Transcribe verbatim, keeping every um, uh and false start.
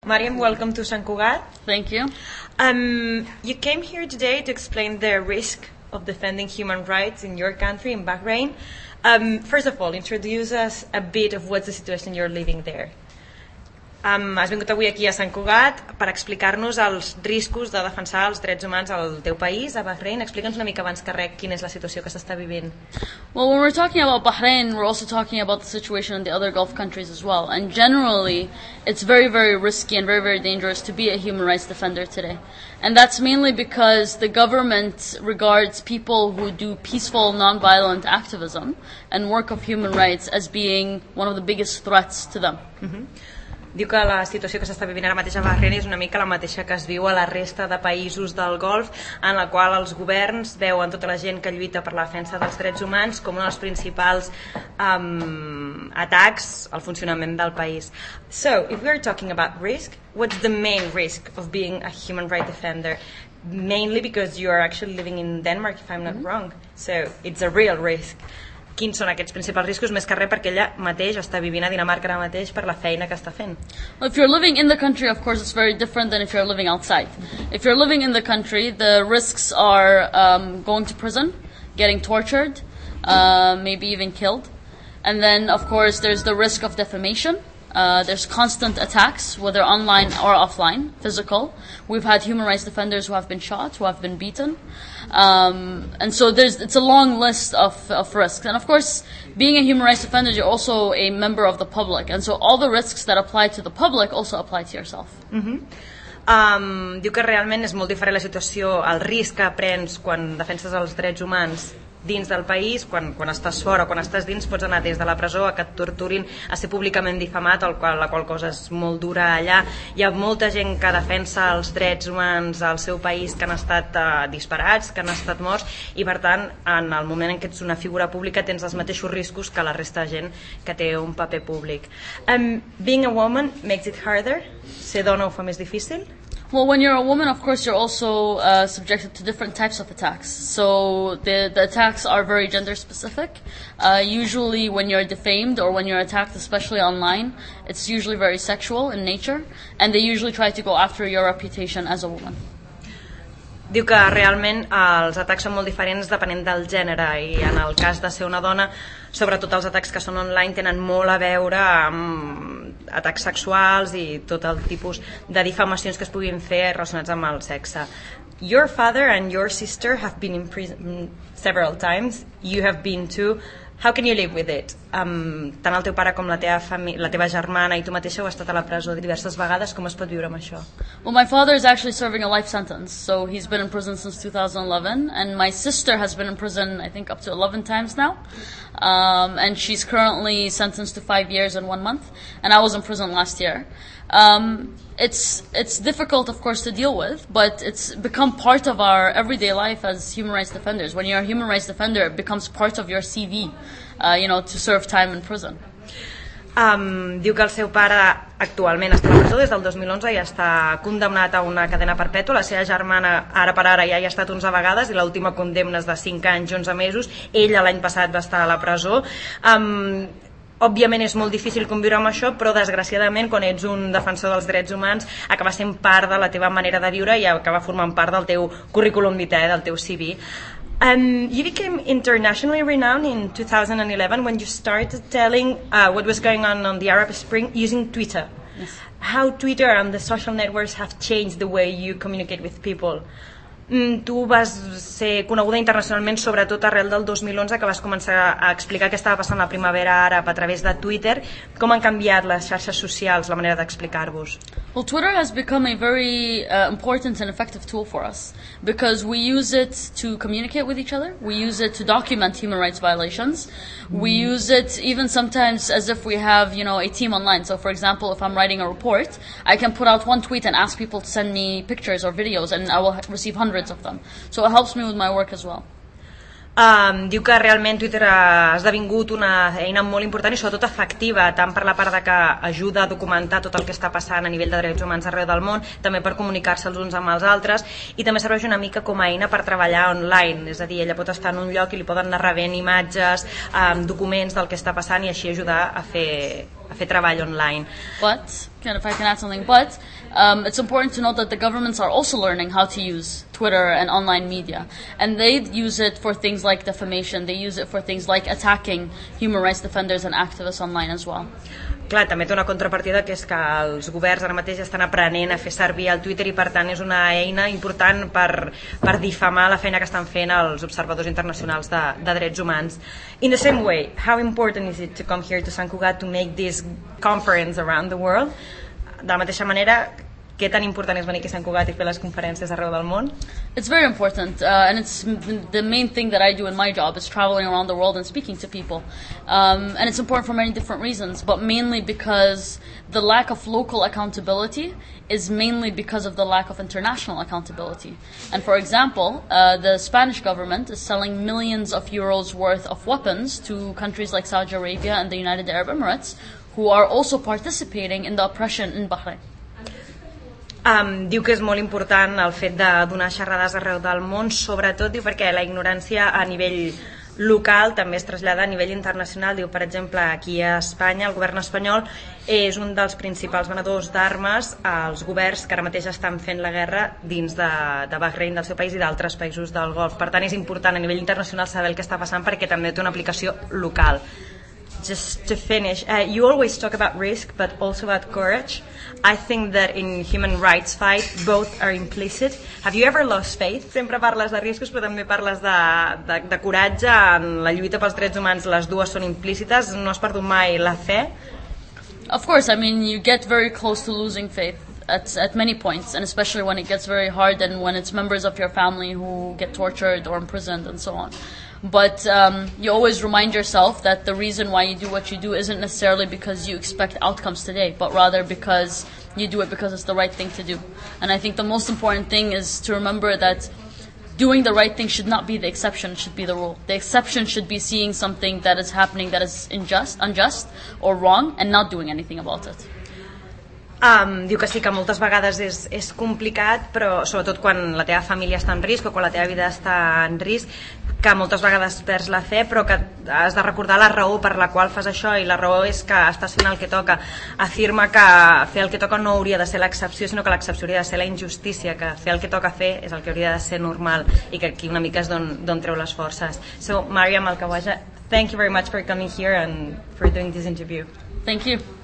Mariam, welcome to Sant Cugat. Thank you. Um, you came here today to explain the risk of defending human rights in your country, in Bahrain. Um, first of all, introduce us a bit of what's the situation you're living there. Um, has vingut avui aquí a Sant Cugat per explicar-nos els riscos de defensar els drets humans al teu país, a Bahrain. Explica'ns una mica abans que res quina és la situació que s'està vivint. Well, when we're talking about Bahrain, we're also talking about the situation in the other Gulf countries as well. And generally, it's very, very risky and very, very dangerous to be a human rights defender today. And that's mainly because the government regards people who do peaceful, non-violent activism and work of human rights as being one of the biggest threats to them. Mm-hmm. Diu que la situació que s'està vivint ara mateix a Bahrain és una mica la mateixa que es viu a la resta de països del Golf, en la qual els governs veuen tota la gent que lluita per la defensa dels drets humans com un dels principals um, atacs al funcionament del país. So, if we are talking about risk, what's the main risk of being a human rights defender? Mainly because you are actually living in Denmark, if I'm not mm-hmm. wrong. So, it's a real risk. Quins són aquests principals riscos, més que res perquè ella mateix està vivint a Dinamarca ara mateix per la feina que està fent? Well, if you're living in the country, of course, it's very different than if you're living outside. If you're living in the country, the risks are um, going to prison, getting tortured, uh, maybe even killed. And then, of course, there's the risk of defamation. Uh, there's constant attacks, whether online or offline, physical. We've had human rights defenders who have been shot, who have been beaten. Um, and so there's, it's a long list of, of risks. And of course, being a human rights defender, you're also a member of the public. And so all the risks that apply to the public also apply to yourself. Mm-hmm. Um, diu que realment és molt diferent la situació, el risc que prens quan defenses els drets humans dins del país, quan, quan estàs fora o quan estàs dins, pots anar des de la presó a que et torturin, a ser públicament difamat, el qual, la qual cosa és molt dura allà. Hi ha molta gent que defensa els drets humans al seu país que han estat uh, disparats, que han estat morts, i per tant, en el moment en què ets una figura pública tens els mateixos riscos que la resta de gent que té un paper públic. Um, being a woman makes it harder? Ser dona ho fa més difícil? Well, when you're a woman, of course, you're also uh, subjected to different types of attacks. So the, the attacks are very gender specific. Uh, usually when you're defamed or when you're attacked, especially online, it's usually very sexual in nature, and they usually try to go after your reputation as a woman. Diu que realment els atacs són molt diferents depenent del gènere, i en el cas de ser una dona, sobretot els atacs que són online tenen molt a veure amb atacs sexuals i tot el tipus de difamacions que es puguin fer relacionats amb el sexe. Your father and your sister have been in prison several times. You have been too. How can you live with it? Um, tant el teu pare com la teva, la teva germana i tu mateixa heu estat a la presó diverses vegades. Com es pot viure amb això? Well, my father is actually serving a life sentence, so he's been in prison since two thousand eleven, and my sister has been in prison, I think, up to eleven times now, um, and she's currently sentenced to five years and one month, and I was in prison last year. Um, it's it's difficult, of course, to deal with, but it's become part of our everyday life as human rights defenders. When you're a human rights defender, it becomes part of your C V, uh, you know, to serve time in prison. Um, diu que el seu pare actualment està a presó des del dos mil onze i està condemnat a una cadena perpètua. La seva germana ara per ara ja hi ha estat onze vegades i l'última condemna és de cinc anys i onze mesos. Ella l'any passat va estar a la presó. Um, Òbviament és molt difícil conviure amb això, però desgraciadament quan ets un defensor dels drets humans acaba sent part de la teva manera de viure i acaba formant part del teu currículum vitae, del teu C V. Um, you became internationally renowned in two thousand eleven when you started telling uh, what was going on on the Arab Spring using Twitter. Yes. How Twitter and the social networks have changed the way you communicate with people. Mm, tu vas ser coneguda internacionalment sobretot arrel del dos mil onze, que vas començar a explicar què estava passant la primavera àrab a través de Twitter. Com han canviat les xarxes socials la manera d'explicar-vos? Well, Twitter has become a very uh, important and effective tool for us because we use it to communicate with each other. We use it to document human rights violations. We use it even sometimes as if we have, you know, a team online. So, for example, if I'm writing a report, I can put out one tweet and ask people to send me pictures or videos, and I will receive hundreds of them. So it helps me with my work as well. Um, diu que realment Twitter ha esdevingut una eina molt important i sobretot efectiva, tant per la part de que ajuda a documentar tot el que està passant a nivell de drets humans arreu del món, també per comunicar-se els uns amb els altres, i també serveix una mica com a eina per treballar online, és a dir, ella pot estar en un lloc i li poden anar rebent imatges, um, documents del que està passant i així ajudar a fer a fer treball online. But, if I can add something, but um, it's important to note that the governments are also learning how to use Twitter and online media. And they use it for things like defamation. They use it for things like attacking human rights defenders and activists online as well. Clar, també té una contrapartida, que és que els governs ara mateix estan aprenent a fer servir el Twitter i per tant és una eina important per, per difamar la feina que estan fent els observadors internacionals de, de drets humans. In the same way, how important is it to come here to Sant Cugat to make this conference around the world? De la mateixa manera, què tan important és venir aquí a Sant Cugat i fer les conferències arreu del món? It's very important, uh, and it's the main thing that I do in my job is traveling around the world and speaking to people. Um, and it's important for many different reasons, but mainly because the lack of local accountability is mainly because of the lack of international accountability. And for example, uh, the Spanish government is selling millions of euros worth of weapons to countries like Saudi Arabia and the United Arab Emirates, who are also participating in the oppression in Bahrain. Um, diu que és molt important el fet de donar xerrades arreu del món, sobretot diu perquè la ignorància a nivell local també es trasllada a nivell internacional. Diu, per exemple, aquí a Espanya el govern espanyol és un dels principals venedors d'armes als governs que ara mateix estan fent la guerra dins de, de Bahrain, del seu país i d'altres països del Golf. Per tant, és important a nivell internacional saber el que està passant perquè també té una aplicació local. Just to finish, uh, you always talk about risk but also about courage. I think that in human rights fight both are implicit. Have you ever lost faith? Sempre parles de riscos però també parles de, de, de coratge. En la lluita pels drets humans les dues són implícites. No has perdut mai la fe? Of course, I mean, you get very close to losing faith at, at many points, and especially when it gets very hard and when it's members of your family who get tortured or imprisoned and so on. But um, you always remind yourself that the reason why you do what you do isn't necessarily because you expect outcomes today, but rather because you do it because it's the right thing to do. And I think the most important thing is to remember that doing the right thing should not be the exception, it should be the rule. The exception should be seeing something that is happening that is unjust, unjust or wrong and not doing anything about it. Um, diu que sí, que moltes vegades és, és complicat, però sobretot quan la teva família està en risc o quan la teva vida està en risc, que moltes vegades perds la fe, però que has de recordar la raó per la qual fas això, i la raó és que estàs fent el que toca. Afirma que fer el que toca no hauria de ser l'excepció, sinó que l'excepció hauria de ser la injustícia, que fer el que toca fer és el que hauria de ser normal, i que aquí una mica és d'on treu les forces. So, Mariam Alkhawaja, thank you very much for coming here and for doing this interview. Thank you.